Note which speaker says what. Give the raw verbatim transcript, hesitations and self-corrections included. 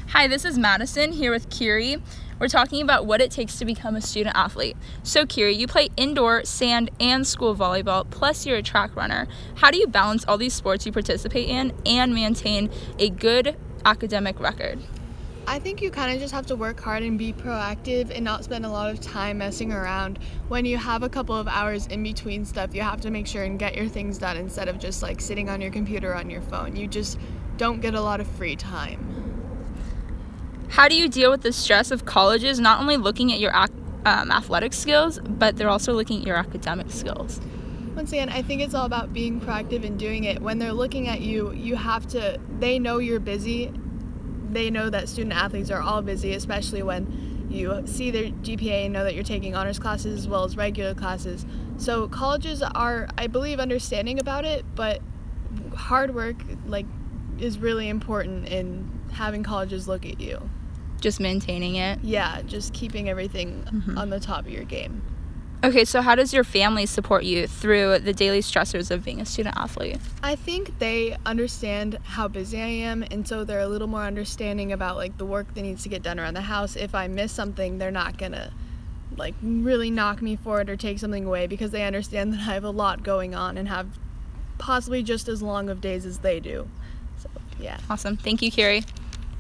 Speaker 1: Hi, this is Madison here with Kiri. We're talking about what it takes to become a student athlete. So Kiri, you play indoor, sand, and school volleyball, plus you're a track runner. How do you balance all these sports you participate in and maintain a good academic record?
Speaker 2: I think you kind of just have to work hard and be proactive and not spend a lot of time messing around. When you have a couple of hours in between stuff, you have to make sure and get your things done instead of just like sitting on your computer on your phone. You just don't get a lot of free time.
Speaker 1: How do you deal with the stress of colleges not only looking at your ac- um, athletic skills, but they're also looking at your academic skills?
Speaker 2: Once again, I think it's all about being proactive and doing it. When they're looking at you, you have to, they know you're busy. They know that student athletes are all busy, especially when you see their G P A and know that you're taking honors classes as well as regular classes. So colleges are, I believe, understanding about it, but hard work like is really important in having colleges look at you.
Speaker 1: Just maintaining it?
Speaker 2: Yeah, just keeping everything mm-hmm. on the top of your game.
Speaker 1: Okay, so how does your family support you through the daily stressors of being a student athlete?
Speaker 2: I think they understand how busy I am, and so they're a little more understanding about like the work that needs to get done around the house. If I miss something, they're not gonna like really knock me for it or take something away because they understand that I have a lot going on and have possibly just as long of days as they do. So, yeah.
Speaker 1: Awesome. Thank you, Kiri.